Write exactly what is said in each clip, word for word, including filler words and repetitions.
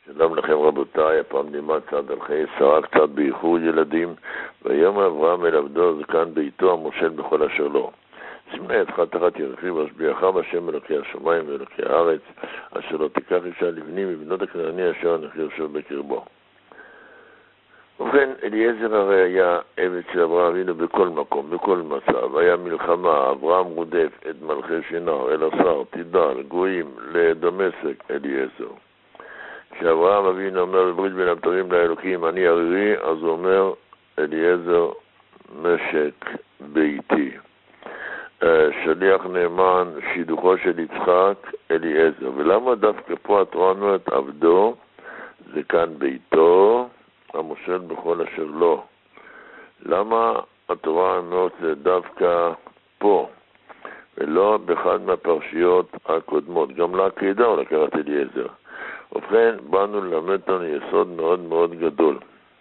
שלום לכם רבותיי, הפעם נלמד צעד על חיי שרה קצת באיחור ילדים. ויאמר אברהם אל עבדו זקן ביתו המושל בכל אשר לו. סימנה ידך תחת ירכיב השביעך בהשם אלוקי השמיים ואלוקי הארץ, אשר לא תיקח אישה לבני מבנות הכנעני אשר אנכי יושב בקרבו. ובכן, אליעזר הרי היה עבד של אברהם אבינו בכל מקום, בכל מצב. היה מלחמה, אברהם רודף את מלכי שנער, אל השר, תדע, גויים, לדמשק, אליעזר. כשאברהם אבינו אומר בברית בין הבתרים לאלוקים, אני ערירי, אז הוא אומר, אליעזר משק ביתי. שליח נאמן, שידוכו של יצחק, אליעזר. ולמה דווקא פה התורה אומרת עבדו, זה כאן ביתו, המושל בכל אשר לא? למה התורה אומרת זה דווקא פה, ולא באחד מהפרשיות הקודמות? גם לעקדה הוא לקח את אליעזר. ובכן, באנו ללמד לנו יסוד מאוד מאוד גדול.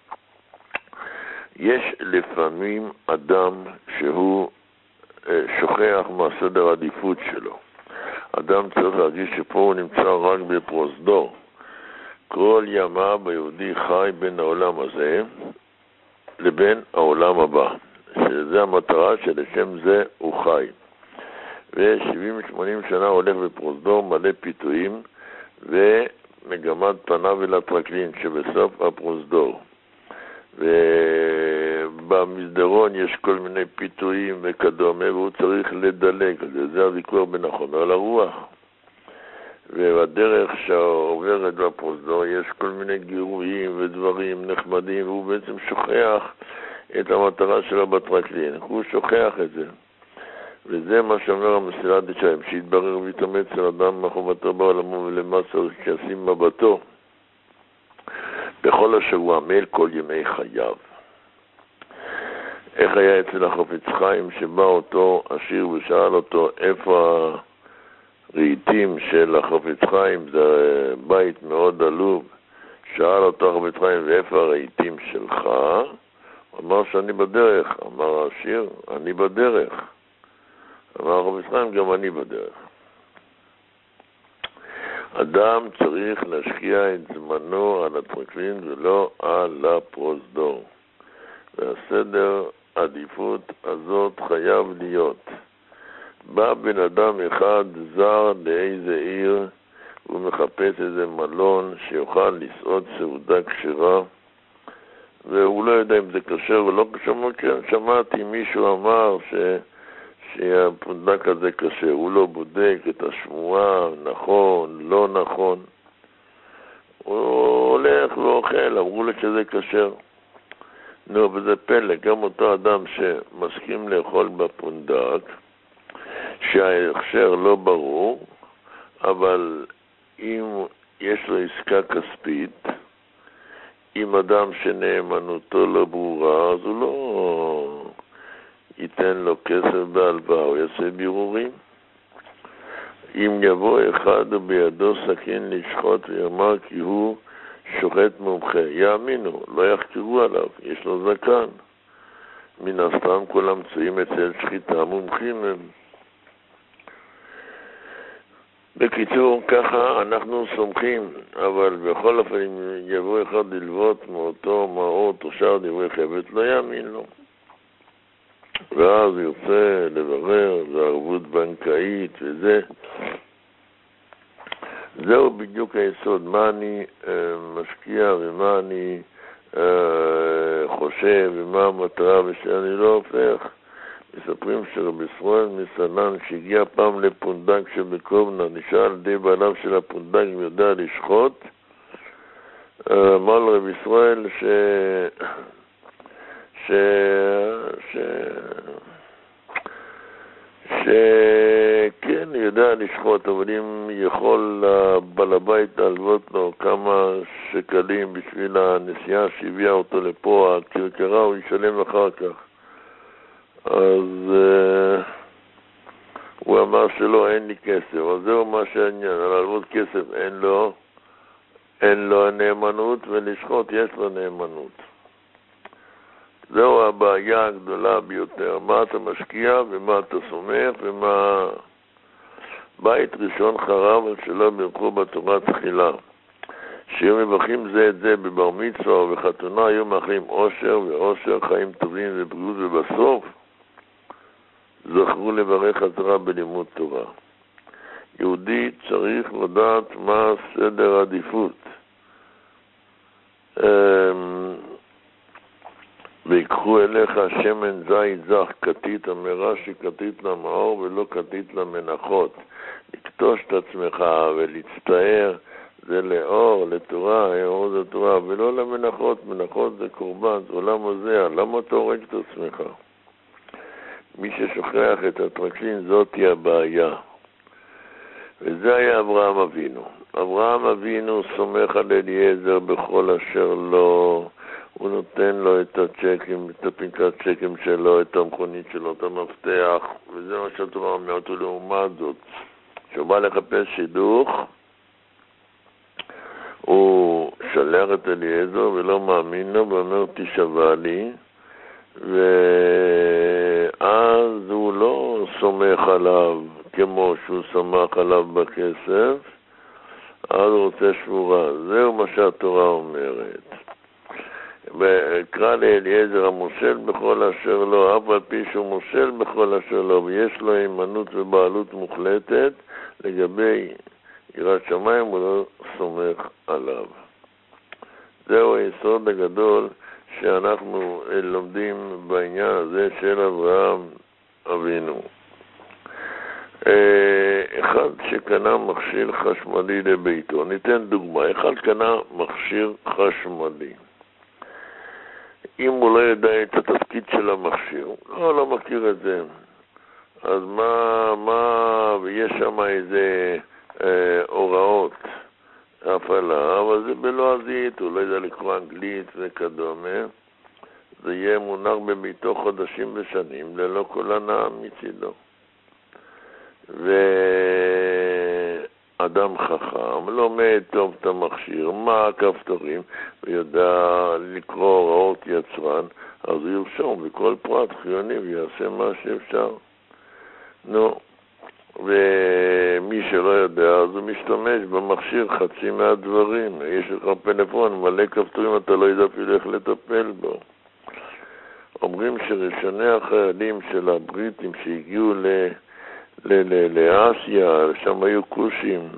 יש לפעמים אדם שהוא שוכח מהסדר העדיפות שלו. אדם צריך להרגיש שפה הוא נמצא רק בפרוזדור. כל ימיו ביהודי חי בין העולם הזה לבין העולם הבא, שזה המטרה שלשם זה הוא חי. ו-שבעים שמונים שנה הולך בפרוזדור מלא פיתויים ומגמת פניו אל הטרקלין שבסוף הפרוזדור. ובמסדרון יש כל מיני פיתויים וכדומה, והוא צריך לדלג. זה הוויכוח בין החומר לרוח. ובדרך שעוברת בפרוזדור יש כל מיני גירויים ודברים נחמדים, והוא בעצם שוכח את המטרה שלו בטרקלין. הוא שוכח את זה. וזה מה שאומר המסילת דשאים, שהתברר ויתאמץ על אדם מחובתו בעולמו ולמסר שישים מבטו בכל השבוע, מעל כל ימי חייו. איך היה אצל החפץ חיים שבא אותו עשיר ושאל אותו איפה הרהיטים של החפץ חיים, זה בית מאוד עלוב. שאל אותו החפץ חיים, ואיפה הרהיטים שלך? אמר שאני בדרך. אמר העשיר, אני בדרך. אמר החפץ חיים, גם אני בדרך. אדם צריך להשקיע את זמנו על הטרקלין ולא על הפרוזדור. והסדר עדיפות הזאת חייב להיות. בא בן אדם אחד זר לאיזה עיר, הוא מחפש איזה מלון שיוכל לסעוד סעודה כשרה, והוא לא יודע אם זה כשר ולא כשר. שמעתי מישהו אמר ש... שהפונדק הזה כשר. הוא לא בודק את השמועה, נכון, לא נכון. הוא הולך ואוכל, אמרו לו שזה כשר. נו, וזה פלא, גם אותו אדם שמסכים לאכול בפונדק, שההכשר לא ברור, אבל אם יש לו עסקה כספית, אם אדם שנאמנותו לא ברורה, אז הוא לא ייתן לו כסף בהלוואה, הוא יעשה בירורים. אם יבוא אחד ובידו סכין לשחוט ויאמר כי הוא שוחט מומחה, יאמינו, לא יחקרו עליו, יש לו זקן. מן הסתם כולם מצויים אצל שחיטה, מומחים הם. בקיצור, ככה אנחנו סומכים, אבל בכל אופן אם יבוא אחד ללוות מאותו מעות או שאר דברי חפץ, לא יאמין לו. ואז יוצא לברר, זה ערבות בנקאית וזה. זהו בדיוק היסוד, מה אני אה, משקיע ומה אני אה, חושב ומה המטרה ושאני לא הופך. מספרים שרבי ישראל מסנן שהגיע פעם לפונדק שבקובנה, נשאל על די בעליו של הפונדק אם יודע לשחוט. אה, אמר לרבי ישראל ש... ש... ש... שכן יודע לשחוט, אבל אם יכול בעל הבית להלוות לו כמה שקלים בשביל הנסיעה שהביאה אותו לפה, הכרכרה, הוא ישלם אחר כך. אז uh, הוא אמר שלא, אין לי כסף. אז זהו מה שהעניין, על להלוות כסף אין לו, אין לו נאמנות, ולשחוט יש לו נאמנות. זהו הבעיה הגדולה ביותר, מה אתה משקיע ומה אתה סומך ומה... בית ראשון חרב על שלא בירכו בתורה תחילה. שהיו מברכים זה את זה בבר מצווה ובחתונה, היו מאחלים אושר ואושר, חיים טובים ובריאות, ובסוף זכרו לברך חזרה בלימוד תורה. יהודי צריך לדעת מה סדר העדיפות. ויקחו אליך שמן זית זך כתית, אמרה שכתית למאור ולא כתית למנחות. לקטוש את עצמך ולהצטער זה לאור, לתורה, אור זה תורה, ולא למנחות. מנחות זה קורבן, זה עולם הזה, למה אתה הורג את עצמך? מי ששוכח את הטרקלין זאת היא הבעיה. וזה היה אברהם אבינו. אברהם אבינו סומך על אליעזר בכל אשר לו, הוא נותן לו את הצ'קים, את הפנקת צ'קים שלו, את המכונית שלו, את המפתח, וזה מה שהתורה אומרת. ולעומת זאת, כשהוא בא לחפש שידוך, הוא שלח את אליעזר ולא מאמין לו, ואומר תשבע לי, ואז הוא לא סומך עליו כמו שהוא סומך עליו בכסף, אז הוא רוצה שבורה. זהו מה שהתורה אומרת. וקרא לאליעזר המושל בכל אשר לו, אף על פי שהוא מושל בכל אשר לו, ויש לו אימנות ובעלות מוחלטת, לגבי יראת שמיים הוא לא סומך עליו. זהו היסוד הגדול שאנחנו לומדים בעניין הזה של אברהם אבינו. אחד שקנה מכשיר חשמלי לביתו, ניתן דוגמה, אחד קנה מכשיר חשמלי. אם הוא לא ידע את התפקיד של המכשיר, לא, לא מכיר את זה, אז מה, מה, יש שם איזה אה, הוראות הפעלה, אבל זה בלועזית, הוא לא ידע לקרוא אנגלית וכדומה, זה יהיה מונח בביתו חודשים ושנים, ללא כל הנאה מצידו. ואדם חכם לומד טוב את המכשיר, מה הכפתורים, ויודע לקרוא הוראות יצרן, אז הוא ירשום בכל פרט חיוני ויעשה מה שאפשר. נו, ומי שלא יודע, אז הוא משתמש במכשיר חצי מהדברים. יש לך פלאפון מלא כפתורים, אתה לא יודע אפילו איך לטפל בו. אומרים שראשוני החיילים של הבריטים שהגיעו ל... לאסיה, שם היו קושים,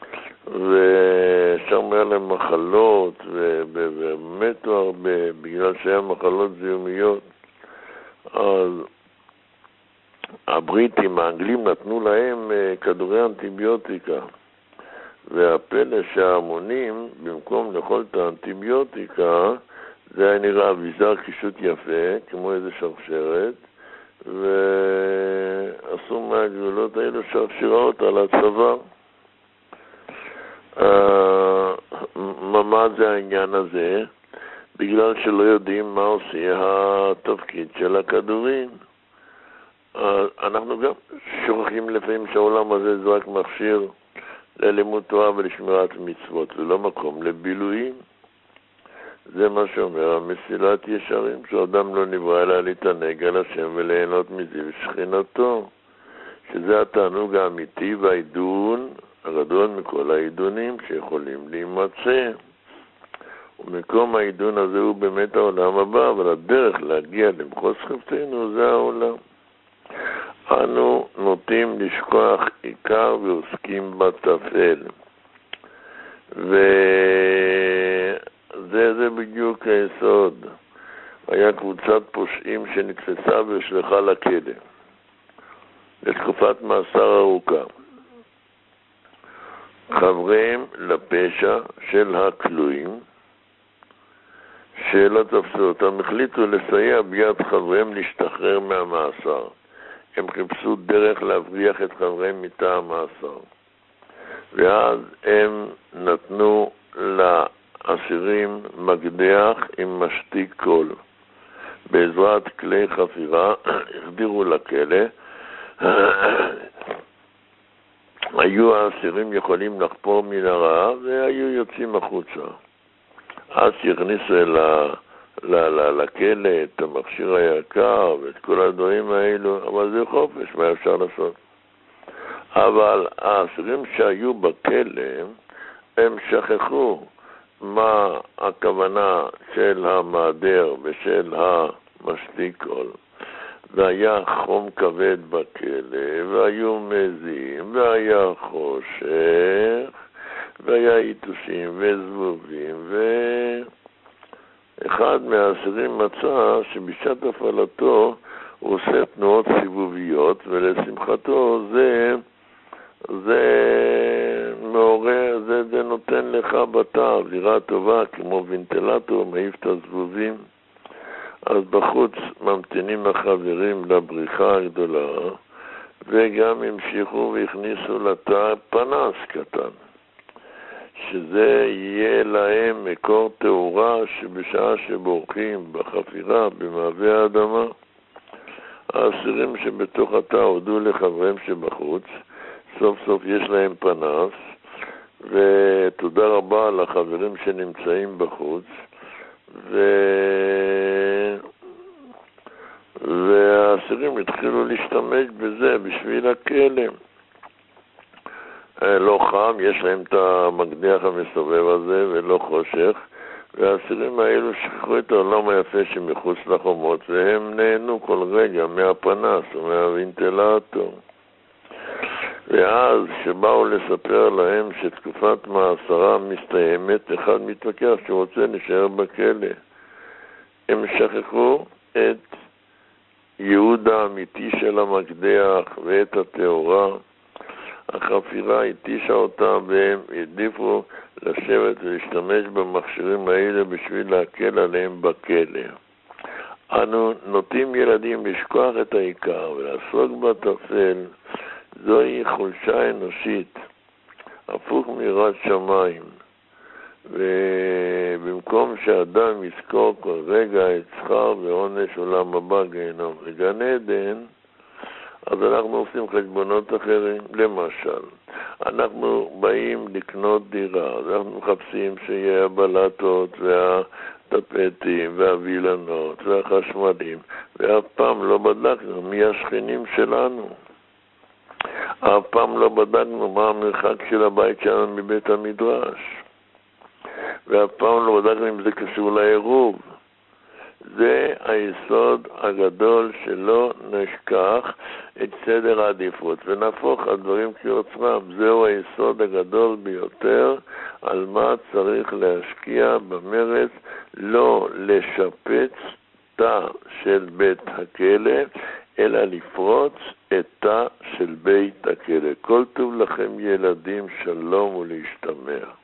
ושם היה להם מחלות, ומתו הרבה, בגלל שהיה מחלות זיהומיות. אז הבריטים, האנגלים, נתנו להם כדורי אנטיביוטיקה, והפלא שההמונים, במקום לאכול את האנטיביוטיקה, זה היה נראה אביזר קישוט יפה, כמו איזה שרשרת, ועשו מהגבולות האלו שרשראות על הצוואר. מה זה העניין הזה? בגלל שלא יודעים מה עושה התפקיד של הכדורים. אנחנו גם שוכחים לפעמים שהעולם הזה זה רק מכשיר ללימוד תורה ולשמירת מצוות, ולא מקום לבילויים. זה מה שאומר המסילת ישרים, שאדם לא נברא אלא להתענג על השם וליהנות מזה ושכינתו, שזה התענוג האמיתי והעידון הגדול מכל העידונים שיכולים להימצא. ומקום העידון הזה הוא באמת העולם הבא, אבל הדרך להגיע למחוז חפצנו זה העולם. אנו נוטים לשכוח עיקר ועוסקים בטפל. ו... זה, זה בדיוק היסוד. היה קבוצת פושעים שנתפסה ושלחה לכלא לתקופת מאסר ארוכה. חבריהם לפשע של הכלואים שלא תפסו אותם החליטו לסייע ביד חבריהם להשתחרר מהמאסר. הם חיפשו דרך להבריח את חבריהם מתא המאסר, ואז הם נתנו לה אסירים מקדח עם משתיק קול. בעזרת כלי חפירה החדירו לכלא. היו האסירים יכולים לחפור מן הרעב והיו יוצאים החוצה. אז הכניסו אל לכלא את המכשיר היקר ואת כל הדברים האלו, אבל זה חופש, מה אפשר לעשות? אבל האסירים שהיו בכלא הם שכחו מה הכוונה של המעדר ושל המשתיק קול. והיה חום כבד בכלא, והיו מזים, והיה חושך, והיה איתושים וזבובים, ואחד מהאסירים מצא שבשעת הפעלתו הוא עושה תנועות סיבוביות, ולשמחתו זה זה מעורר, זה, זה נותן לך בתא אווירה טובה, כמו וינטלטור, מעיף את הזבובים. אז בחוץ ממתינים החברים לבריחה הגדולה, וגם המשיכו והכניסו לתא פנס קטן, שזה יהיה להם מקור תאורה שבשעה שבורחים בחפירה במעבה האדמה, האסירים שבתוך התא הודו לחבריהם שבחוץ, סוף סוף יש להם פנס, ותודה רבה לחברים שנמצאים בחוץ, ו... והאסירים התחילו להשתמש בזה בשביל הכלא. לא חם, יש להם את המקדח המסובב הזה ולא חושך, והאסירים האלו שכחו את העולם היפה שמחוץ לחומות, והם נהנו כל רגע מהפנס ומהוונטילטור. ואז שבאו לספר להם שתקופת מאסרה מסתיימת, אחד מתווכח שרוצה להישאר בכלא. הם שכחו את ייעוד האמיתי של המקדח ואת התאורה. החפירה התישה אותם והם העדיפו לשבת ולהשתמש במכשירים האלה בשביל להקל עליהם בכלא. אנו נוטים ילדים לשכוח את העיקר ולעסוק בטפל. זוהי חולשה אנושית, הפוך מיראת שמיים. ובמקום שאדם יזכור כל רגע את שכר ועונש עולם הבא גיהנום וגן עדן, אז אנחנו עושים חשבונות אחרים. למשל, אנחנו באים לקנות דירה, אז אנחנו מחפשים שיהיה הבלטות והטפטים והווילנות והחשמלים, ואף פעם לא בדקנו מי השכנים שלנו. אף פעם לא בדקנו מה המרחק של הבית שלנו מבית המדרש. ואף פעם לא בדקנו אם זה קשור לעירוב. זה היסוד הגדול שלא נשכח את סדר העדיפות ונהפוך על דברים כיוצרם. זהו היסוד הגדול ביותר על מה צריך להשקיע במרץ, לא לשפץ תא של בית הכלא, אלא לפרוץ את תא של בית הכלא. כל טוב לכם ילדים, שלום ולהשתמע.